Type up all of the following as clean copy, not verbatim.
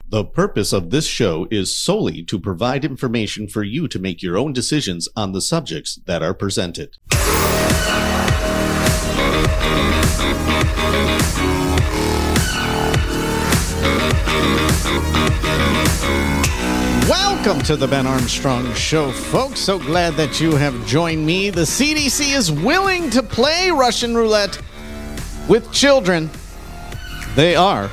The purpose of this show is solely to provide information for you to make your own decisions on the subjects that are presented. Welcome to the Ben Armstrong Show, folks. So glad that you have joined me. The CDC is willing to play Russian roulette with children. They are.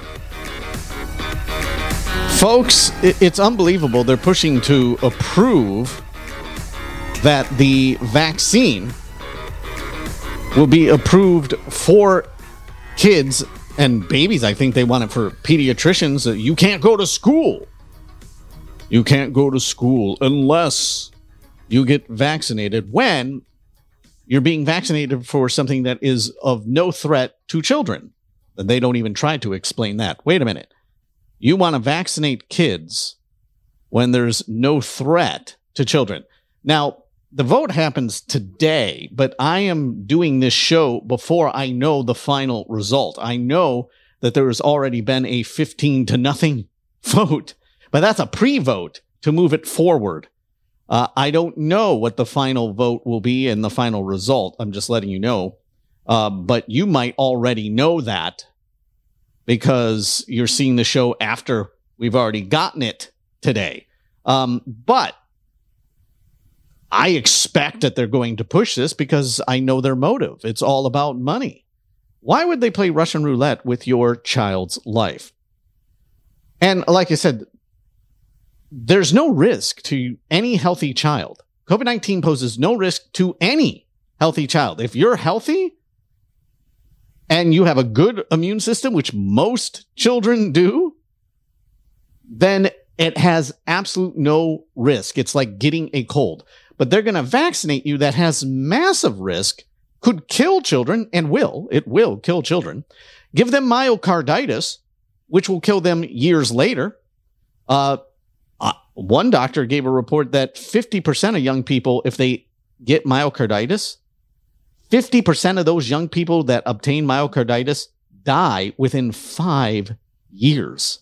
Folks, it's unbelievable. They're pushing to approve that the vaccine will be approved for kids and babies. I think they want it for pediatricians. You can't go to school. You can't go to school unless you get vaccinated, when you're being vaccinated for something that is of no threat to children. And they don't even try to explain that. Wait a minute. You want to vaccinate kids when there's no threat to children. Now, the vote happens today, but I am doing this show before I know the final result. I know that there has already been a 15-0 vote, but that's a pre-vote to move it forward. I don't know what the final vote will be and the final result. I'm just letting you know. But you might already know that, because you're seeing the show after we've already gotten it today. But I expect that they're going to push this because I know their motive. It's all about money. Why would they play Russian roulette with your child's life? And like I said, there's no risk to any healthy child. COVID-19 poses no risk to any healthy child. If you're healthy and you have a good immune system, which most children do, then it has absolute no risk. It's like getting a cold. But they're going to vaccinate you that has massive risk, could kill children, and it will kill children. Give them myocarditis, which will kill them years later. One doctor gave a report that 50% of young people, if they get myocarditis, 50% of those young people that obtain myocarditis die within 5 years.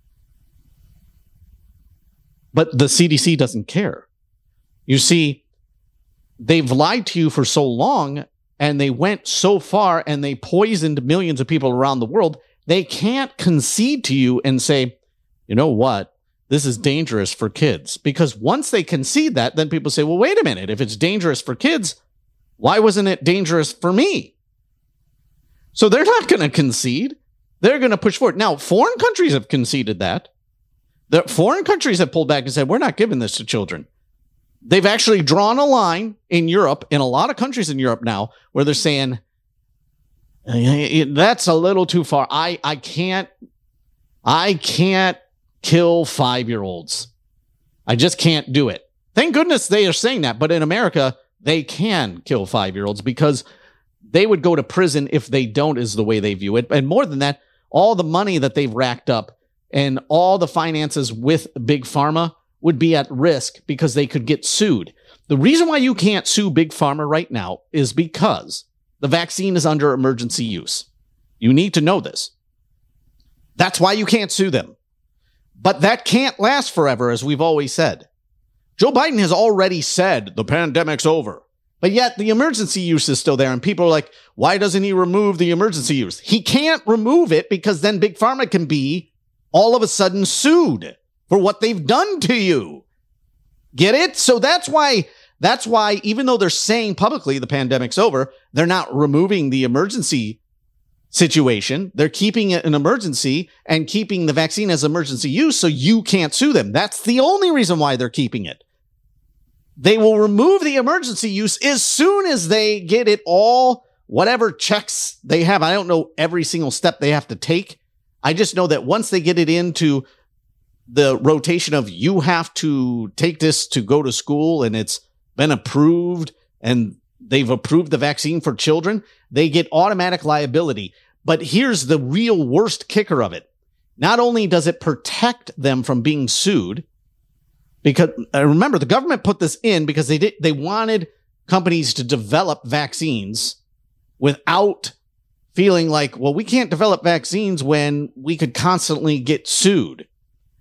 But the CDC doesn't care. You see, they've lied to you for so long, and they went so far, and they poisoned millions of people around the world. They can't concede to you and say, you know what? This is dangerous for kids. Because once they concede that, then people say, well, wait a minute. If it's dangerous for kids, why wasn't it dangerous for me? So they're not going to concede. They're going to push forward. Now, foreign countries have conceded that. The foreign countries have pulled back and said, we're not giving this to children. They've actually drawn a line in Europe, in a lot of countries in Europe now, where they're saying, that's a little too far. I can't kill 5-year-olds. I just can't do it. Thank goodness they are saying that. But in America, they can kill 5-year-olds because they would go to prison if they don't, is the way they view it. And more than that, all the money that they've racked up and all the finances with Big Pharma would be at risk because they could get sued. The reason why you can't sue Big Pharma right now is because the vaccine is under emergency use. You need to know this. That's why you can't sue them. But that can't last forever, as we've always said. Joe Biden has already said the pandemic's over. But yet the emergency use is still there. And people are like, why doesn't he remove the emergency use? He can't remove it because then Big Pharma can be all of a sudden sued for what they've done to you. Get it? So that's why, even though they're saying publicly the pandemic's over, they're not removing the emergency situation. They're keeping it an emergency and keeping the vaccine as emergency use so you can't sue them. That's the only reason why they're keeping it. They will remove the emergency use as soon as they get it all, whatever checks they have. I don't know every single step they have to take. I just know that once they get it into the rotation of you have to take this to go to school and it's been approved and they've approved the vaccine for children, they get automatic liability. But here's the real worst kicker of it. Not only does it protect them from being sued, because remember, the government put this in because they wanted companies to develop vaccines without feeling like, well, we can't develop vaccines when we could constantly get sued.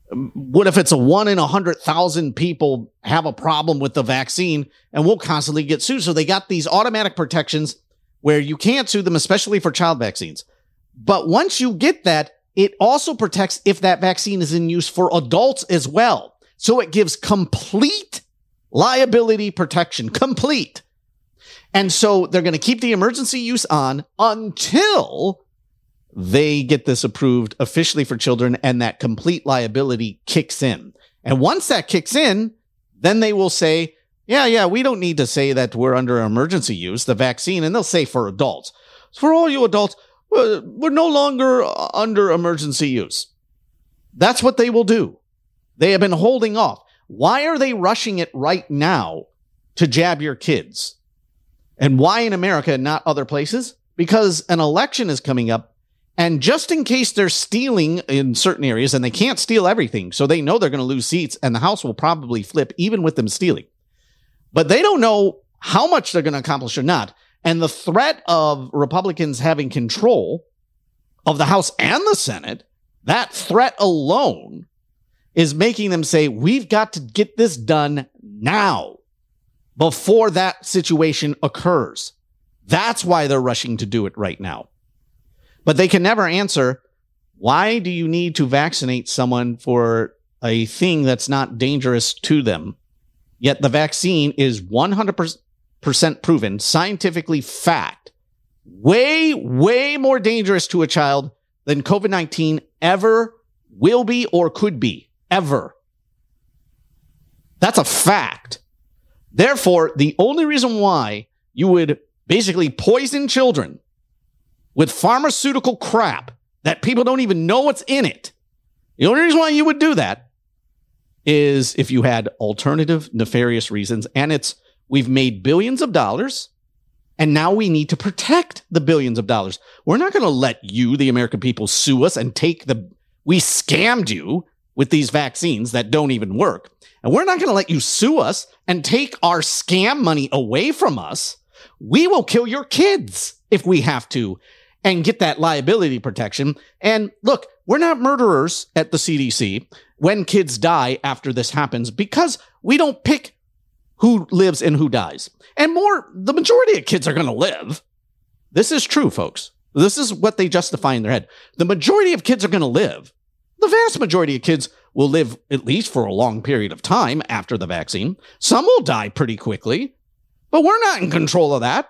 What if it's a 1 in 100,000 people have a problem with the vaccine and we'll constantly get sued? So they got these automatic protections where you can't sue them, especially for child vaccines. But once you get that, it also protects if that vaccine is in use for adults as well. So it gives complete liability protection, complete. And so they're going to keep the emergency use on until they get this approved officially for children and that complete liability kicks in. And once that kicks in, then they will say, yeah, we don't need to say that we're under emergency use, the vaccine, and they'll say for adults. For all you adults, we're no longer under emergency use. That's what they will do. They have been holding off. Why are they rushing it right now to jab your kids? And why in America and not other places? Because an election is coming up. And just in case they're stealing in certain areas, and they can't steal everything, so they know they're going to lose seats, and the House will probably flip even with them stealing. But they don't know how much they're going to accomplish or not. And the threat of Republicans having control of the House and the Senate, that threat alone is making them say, we've got to get this done now before that situation occurs. That's why they're rushing to do it right now. But they can never answer, why do you need to vaccinate someone for a thing that's not dangerous to them? Yet the vaccine is 100% proven, scientifically fact, way more dangerous to a child than COVID-19 ever will be or could be, ever. That's a fact. Therefore, the only reason why you would basically poison children with pharmaceutical crap that people don't even know what's in it, the only reason why you would do that is if you had alternative nefarious reasons. And we've made billions of dollars, and now we need to protect the billions of dollars. We're not going to let you, the American people, sue us and we scammed you with these vaccines that don't even work. And we're not going to let you sue us and take our scam money away from us. We will kill your kids if we have to and get that liability protection. And look, we're not murderers at the CDC when kids die after this happens, because we don't pick who lives and who dies. And the majority of kids are going to live. This is true, folks. This is what they justify in their head. The majority of kids are going to live. The vast majority of kids will live at least for a long period of time after the vaccine. Some will die pretty quickly, but we're not in control of that.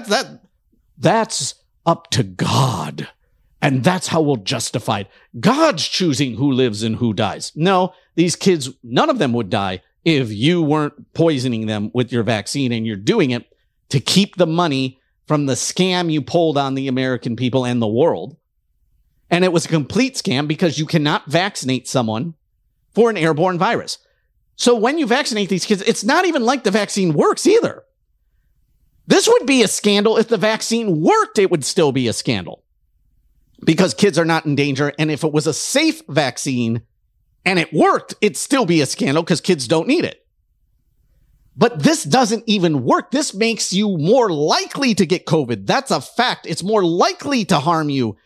That's up to God. And that's how we'll justify it. God's choosing who lives and who dies. No, these kids, none of them would die if you weren't poisoning them with your vaccine, and you're doing it to keep the money from the scam you pulled on the American people and the world. And it was a complete scam because you cannot vaccinate someone for an airborne virus. So when you vaccinate these kids, it's not even like the vaccine works either. This would be a scandal. If the vaccine worked, it would still be a scandal because kids are not in danger. And if it was a safe vaccine and it worked, it'd still be a scandal because kids don't need it. But this doesn't even work. This makes you more likely to get COVID. That's a fact. It's more likely to harm you.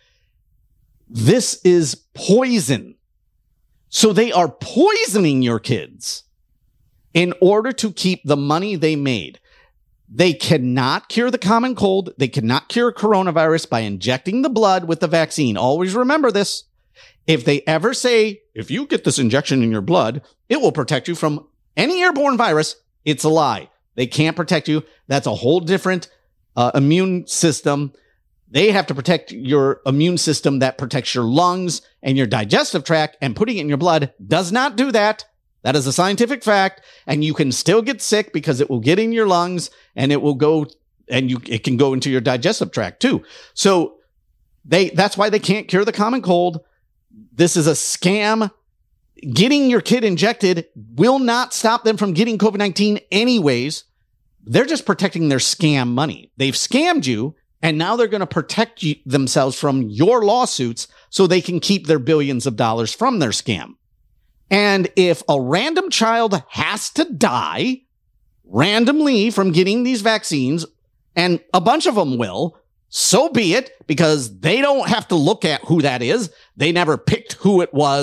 This is poison. So they are poisoning your kids in order to keep the money they made. They cannot cure the common cold. They cannot cure coronavirus by injecting the blood with the vaccine. Always remember this. If they ever say, if you get this injection in your blood, it will protect you from any airborne virus, it's a lie. They can't protect you. That's a whole different immune system. They have to protect your immune system that protects your lungs and your digestive tract, and putting it in your blood does not do that. That is a scientific fact, and you can still get sick because it will get in your lungs and it will go, and it can go into your digestive tract too. So that's why they can't cure the common cold. This is a scam. Getting your kid injected will not stop them from getting COVID-19 anyways. They're just protecting their scam money. They've scammed you, and now they're going to protect themselves from your lawsuits so they can keep their billions of dollars from their scam. And if a random child has to die randomly from getting these vaccines, and a bunch of them will, so be it, because they don't have to look at who that is. They never picked who it was.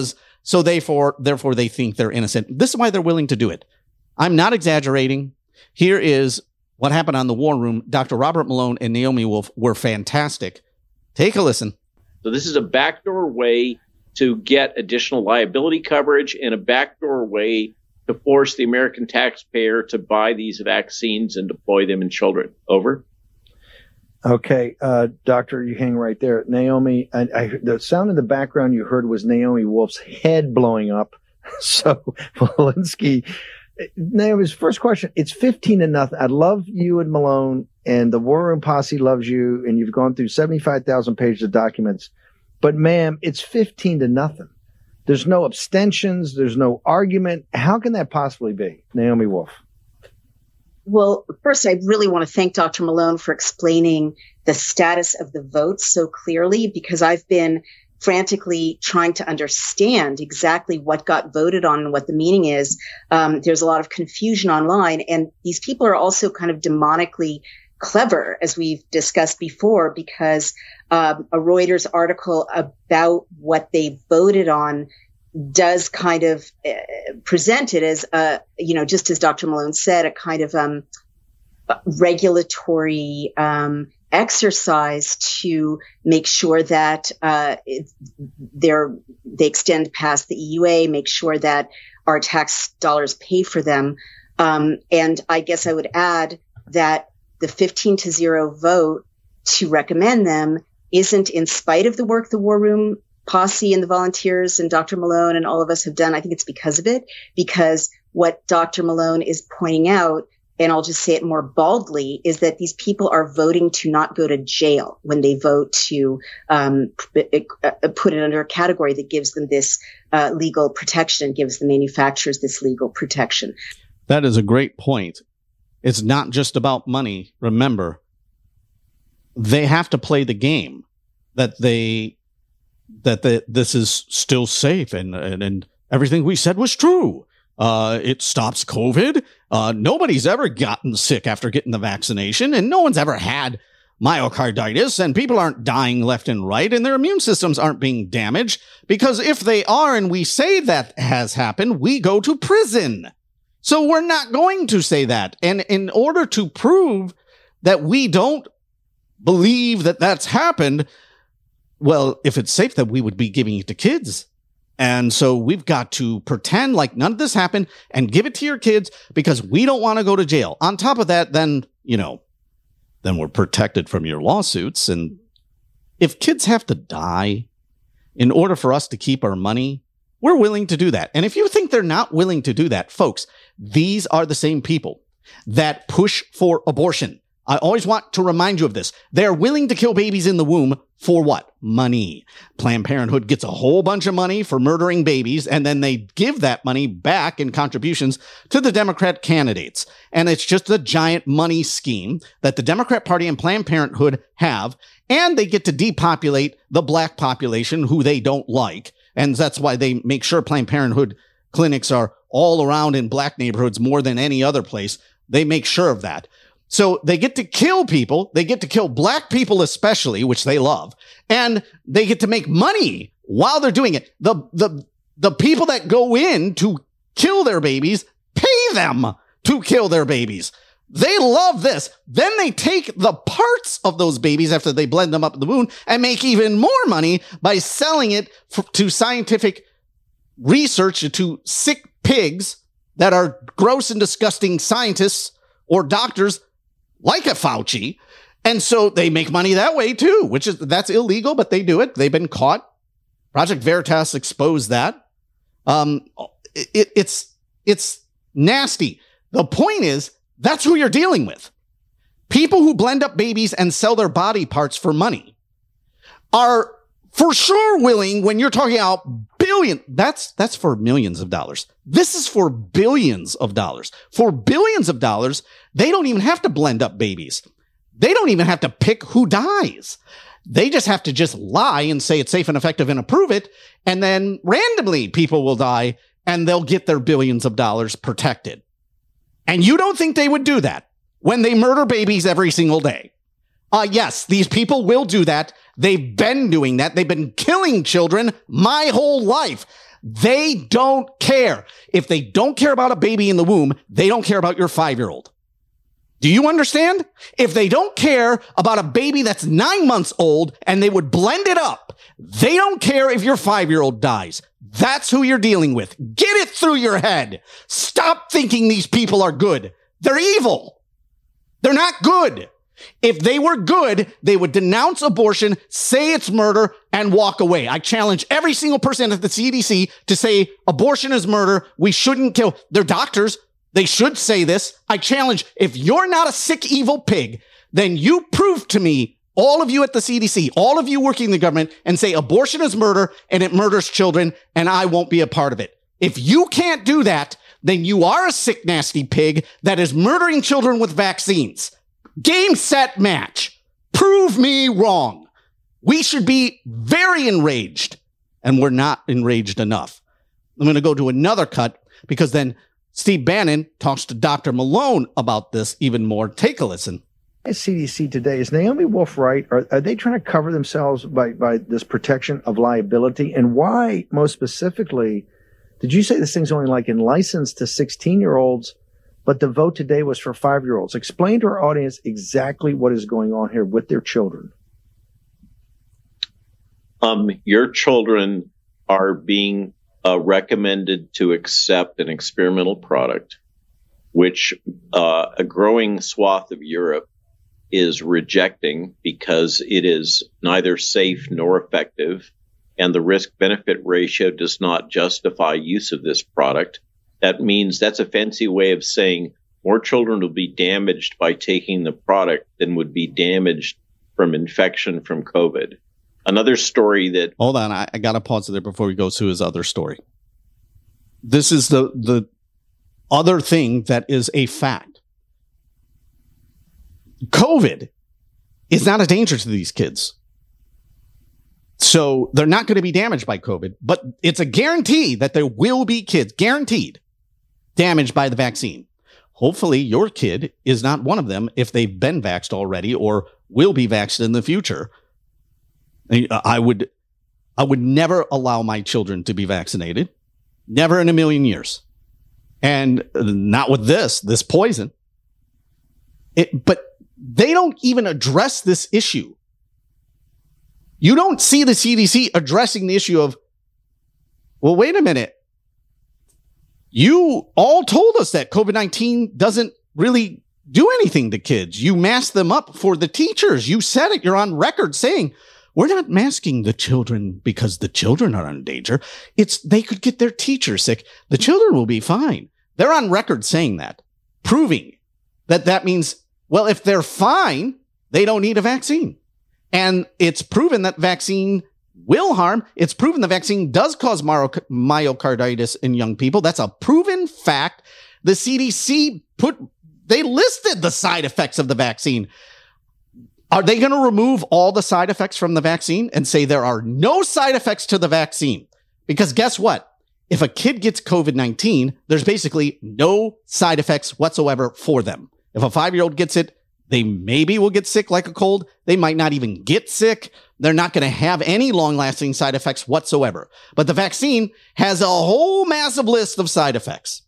So therefore they think they're innocent. This is why they're willing to do it. I'm not exaggerating. Here is what happened on the War Room. Dr. Robert Malone and Naomi Wolf were fantastic. Take a listen. So this is a backdoor way to get additional liability coverage and a backdoor way to force the American taxpayer to buy these vaccines and deploy them in children. Over. Okay, Doctor, you hang right there. Naomi, the sound in the background you heard was Naomi Wolf's head blowing up. So, Walensky, Naomi's first question, it's 15-0. I love you and Malone, and the War Room Posse loves you, and you've gone through 75,000 pages of documents. But, ma'am, it's 15-0. There's no abstentions. There's no argument. How can that possibly be? Naomi Wolf. Well, first, I really want to thank Dr. Malone for explaining the status of the votes so clearly, because I've been frantically trying to understand exactly what got voted on and what the meaning is. There's a lot of confusion online, and these people are also kind of demonically clever, as we've discussed before, because a Reuters article about what they voted on does kind of present it as, just as Dr. Malone said, a kind of regulatory exercise to make sure that they extend past the EUA, make sure that our tax dollars pay for them. And I guess I would add that the 15-0 vote to recommend them isn't in spite of the work the War Room Posse and the volunteers and Dr. Malone and all of us have done. I think it's because of it, because what Dr. Malone is pointing out, and I'll just say it more baldly, is that these people are voting to not go to jail when they vote to put it under a category that gives them this legal protection, gives the manufacturers this legal protection. That is a great point. It's not just about money. Remember, they have to play the game that this is still safe and everything we said was true. It stops COVID. Nobody's ever gotten sick after getting the vaccination, and no one's ever had myocarditis, and people aren't dying left and right, and their immune systems aren't being damaged, because if they are and we say that has happened, we go to prison. So we're not going to say that. And in order to prove that we don't believe that that's happened, well, if it's safe, then we would be giving it to kids. And so we've got to pretend like none of this happened and give it to your kids because we don't want to go to jail. On top of that, then we're protected from your lawsuits. And if kids have to die in order for us to keep our money, we're willing to do that. And if you think they're not willing to do that, folks, these are the same people that push for abortion. I always want to remind you of this. They're willing to kill babies in the womb for what? Money. Planned Parenthood gets a whole bunch of money for murdering babies, and then they give that money back in contributions to the Democrat candidates. And it's just a giant money scheme that the Democrat Party and Planned Parenthood have, and they get to depopulate the black population who they don't like. And that's why they make sure Planned Parenthood clinics are all around in black neighborhoods more than any other place. They make sure of that. So they get to kill people. They get to kill black people especially, which they love. And they get to make money while they're doing it. The people that go in to kill their babies pay them to kill their babies. They love this. Then they take the parts of those babies after they blend them up in the womb and make even more money by selling it to scientific research, to sick pigs that are gross and disgusting scientists or doctors like a Fauci. And so they make money that way too, that's illegal, but they do it. They've been caught. Project Veritas exposed that. It's nasty. The point is, that's who you're dealing with. People who blend up babies and sell their body parts for money are for sure willing, when you're talking about billion, that's for millions of dollars. This is for billions of dollars. For billions of dollars, they don't even have to blend up babies. They don't even have to pick who dies. They just have to just lie and say it's safe and effective and approve it. And then randomly people will die and they'll get their billions of dollars protected. And you don't think they would do that when they murder babies every single day? Yes, these people will do that. They've been doing that. They've been killing children my whole life. They don't care. If they don't care about a baby in the womb, they don't care about your 5-year-old. Do you understand? If they don't care about a baby that's 9 months old and they would blend it up, they don't care if your 5-year-old dies. That's who you're dealing with. Get it through your head. Stop thinking these people are good. They're evil. They're not good. If they were good, they would denounce abortion, say it's murder, and walk away. I challenge every single person at the CDC to say abortion is murder. We shouldn't kill. They're doctors. They should say this. I challenge, if you're not a sick, evil pig, then you prove to me, all of you at the CDC, all of you working in the government, and say abortion is murder and it murders children, and I won't be a part of it. If you can't do that, then you are a sick, nasty pig that is murdering children with vaccines. Game, set, match. Prove me wrong. We should be very enraged, and we're not enraged enough. I'm going to go to another cut because then Steve Bannon talks to Dr. Malone about this even more. Take a listen. CDC today, is Naomi Wolf right? Are they trying to cover themselves by this protection of liability? And why, most specifically, did you say this thing's only like in licensed to 16-year-olds, but the vote today was for 5-year-olds? Explain to our audience exactly what is going on here with their children. Your children are being recommended to accept an experimental product, which a growing swath of Europe is rejecting because it is neither safe nor effective, and the risk-benefit ratio does not justify use of this product. That means that's a fancy way of saying more children will be damaged by taking the product than would be damaged from infection from COVID. Another story that... Hold on, I got to pause there before we go to his other story. This is the other thing that is a fact. COVID is not a danger to these kids. So they're not going to be damaged by COVID, but it's a guarantee that there will be kids, guaranteed, damaged by the vaccine. Hopefully your kid is not one of them if they've been vaxxed already or will be vaxxed in the future. I would never allow my children to be vaccinated. Never in a million years. And not with this poison. But they don't even address this issue. You don't see the CDC addressing the issue of, well, wait a minute. You all told us that COVID-19 doesn't really do anything to kids. You masked them up for the teachers. You said it. You're on record saying, we're not masking the children because the children are in danger. It's they could get their teacher sick. The children will be fine. They're on record saying that, proving that means, well, if they're fine, they don't need a vaccine. And it's proven that vaccine will harm. It's proven the vaccine does cause myocarditis in young people. That's a proven fact. The CDC they listed the side effects of the vaccine. Are they going to remove all the side effects from the vaccine and say there are no side effects to the vaccine? Because guess what? If a kid gets COVID-19, there's basically no side effects whatsoever for them. If a 5-year-old gets it, they maybe will get sick like a cold. They might not even get sick. They're not going to have any long-lasting side effects whatsoever. But the vaccine has a whole massive list of side effects.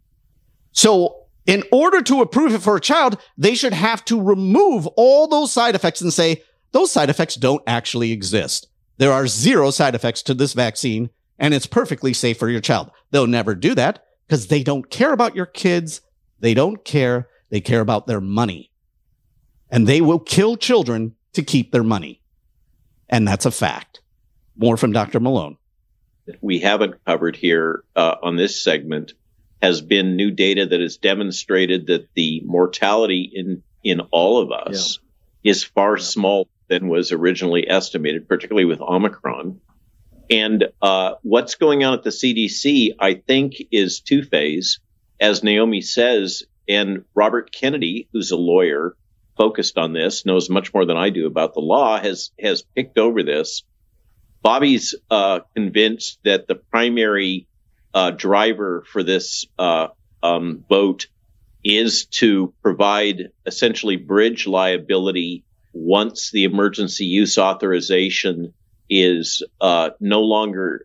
So in order to approve it for a child, they should have to remove all those side effects and say, those side effects don't actually exist. There are 0 side effects to this vaccine, and it's perfectly safe for your child. They'll never do that because they don't care about your kids. They don't care. They care about their money. And they will kill children to keep their money. And that's a fact. More from Dr. Malone. We haven't covered here on this segment has been new data that has demonstrated that the mortality in all of us is far smaller than was originally estimated, particularly with Omicron. And what's going on at the CDC, I think, is two-phase. As Naomi says, and Robert Kennedy, who's a lawyer focused on this, knows much more than I do about the law, has picked over this. Bobby's convinced that the primary driver for this vote is to provide essentially bridge liability once the emergency use authorization is no longer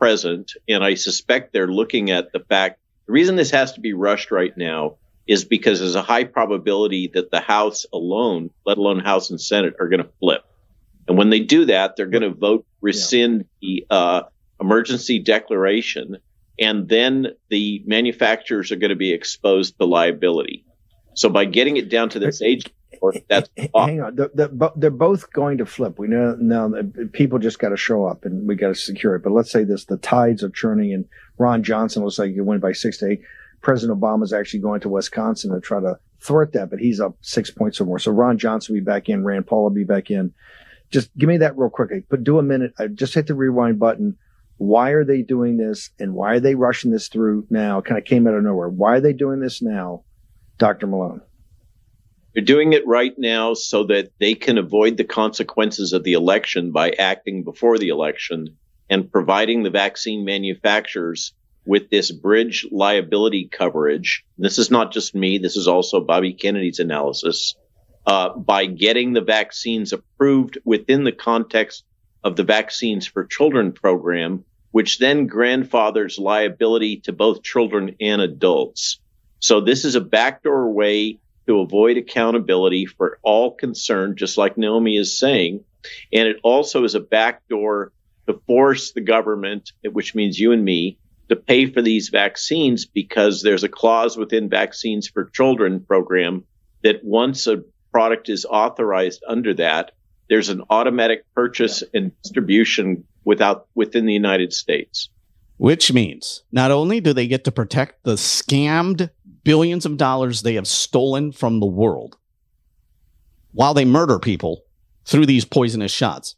present, and I suspect they're looking at the fact the reason this has to be rushed right now is because there's a high probability that the House alone, let alone House and Senate, are going to flip. And when they do that, they're going to vote rescind the emergency declaration, and then the manufacturers are going to be exposed to liability. So by getting it down to this age, that's hang on. They're both going to flip. We know now that people just got to show up and we got to secure it. But let's say the tides are churning and Ron Johnson looks like he can win by 6-8. President Obama is actually going to Wisconsin to try to thwart that, but he's up 6 points or more. So Ron Johnson will be back in. Rand Paul will be back in. Just give me that real quickly, but do a minute. Just hit the rewind button. Why are they doing this and why are they rushing this through now? Kind of came out of nowhere. Why are they doing this now, Dr. Malone? They're doing it right now so that they can avoid the consequences of the election by acting before the election and providing the vaccine manufacturers with this bridge liability coverage. This is not just me. This is also Bobby Kennedy's analysis. By getting the vaccines approved within the context of the Vaccines for Children program, which then grandfathers liability to both children and adults. So this is a backdoor way to avoid accountability for all concerned, just like Naomi is saying. And it also is a backdoor to force the government, which means you and me, to pay for these vaccines, because there's a clause within Vaccines for Children program that once a product is authorized under that, there's an automatic purchase and distribution within the United States. Which means not only do they get to protect the scammed billions of dollars they have stolen from the world while they murder people through these poisonous shots,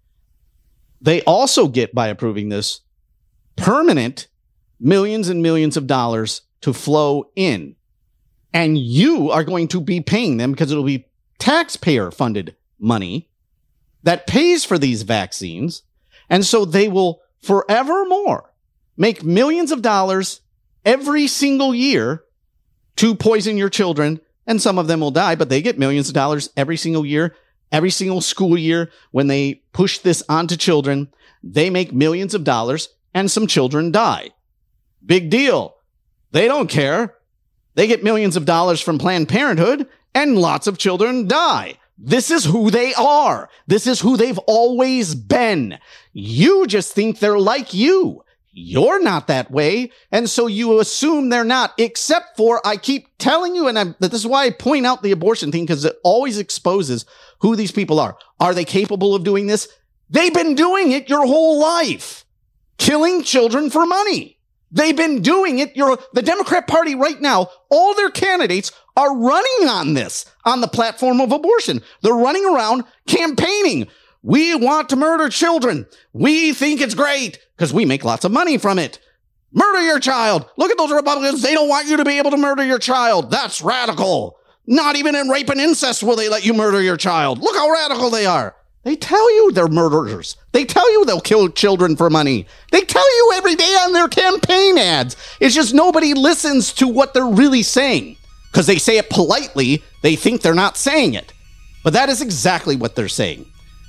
they also get, by approving this, permanent millions and millions of dollars to flow in. And you are going to be paying them because it'll be taxpayer-funded money that pays for these vaccines. And so they will forevermore make millions of dollars every single year to poison your children. And some of them will die, but they get millions of dollars every single year, every single school year. When they push this onto children, they make millions of dollars and some children die. Big deal. They don't care. They get millions of dollars from Planned Parenthood and lots of children die. This is who they are. This is who they've always been. You just think they're like you. You're not that way. And so you assume they're not, except for, I keep telling you, and this is why I point out the abortion thing, because it always exposes who these people are. Are they capable of doing this? They've been doing it your whole life. Killing children for money. They've been doing it. The Democrat Party right now, all their candidates are running on this, on the platform of abortion. They're running around campaigning. We want to murder children. We think it's great because we make lots of money from it. Murder your child. Look at those Republicans. They don't want you to be able to murder your child. That's radical. Not even in rape and incest will they let you murder your child. Look how radical they are. They tell you they're murderers. They tell you they'll kill children for money. They tell you every day on their campaign ads. It's just nobody listens to what they're really saying. Because they say it politely, they think they're not saying it. But that is exactly what they're saying.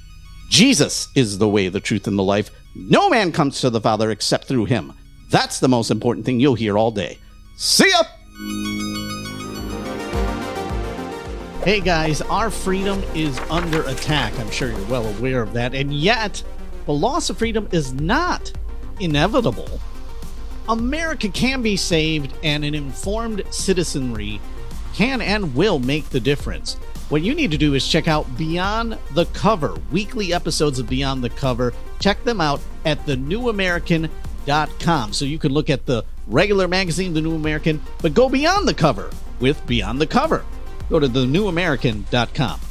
Jesus is the way, the truth, and the life. No man comes to the Father except through him. That's the most important thing you'll hear all day. See ya! Hey guys, our freedom is under attack. I'm sure you're well aware of that. And yet, the loss of freedom is not inevitable. America can be saved, and an informed citizenry can and will make the difference. What you need to do is check out Beyond the Cover, weekly episodes of Beyond the Cover. Check them out at thenewamerican.com. So you can look at the regular magazine, The New American, but go beyond the cover with Beyond the Cover. Go to thenewamerican.com.